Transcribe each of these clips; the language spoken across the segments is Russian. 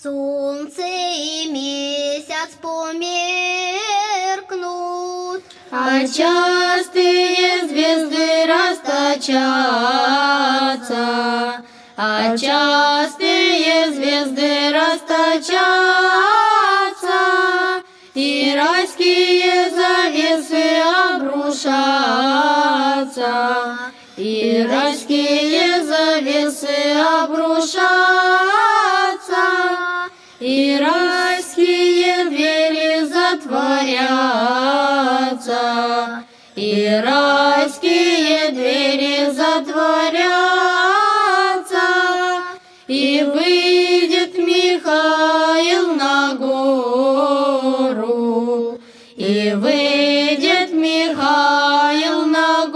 Солнце и месяц померкнут, а частые звезды расточатся, а частые звезды расточатся, и райские завесы обрушатся, и райские завесы обрушатся, и райские двери затворятся, и райские двери затворятся, и выйдет Михаил на гору, и выйдет Михаил на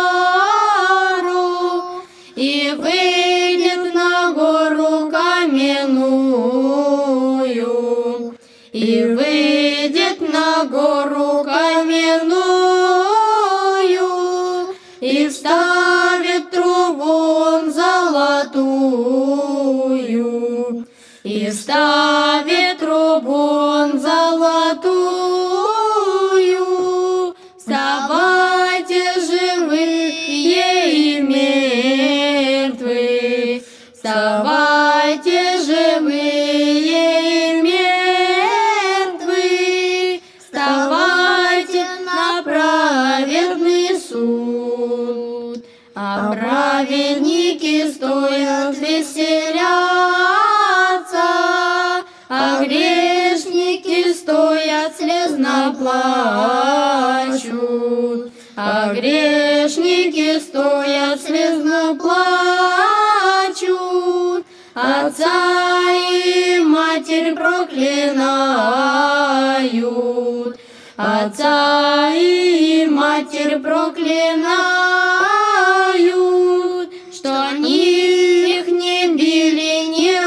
гору, и выйдет на гору каменную, и выйдет на гору каменную, и вставит трубу он золотую, и вставит трубу он золотую. Вставайте, живые и мертвые, вставайте, живые и мертвые, вставайте на праведный суд. А праведники стоят веселятся, а грешники стоят слезно плачут, а грешники стоят слезно плачут, отца и матерь проклинают, отца и матерь проклинают, что они их не били, не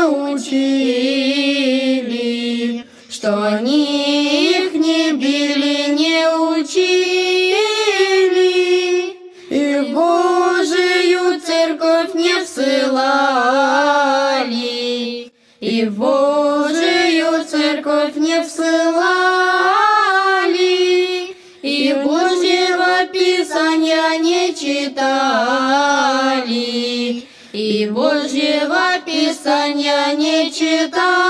учили, что они их не били, не учили, и в Божию церковь не всылали, и в Божию церковь не всылали, и Божьего Писания не читали, и Божьего Писания не читали.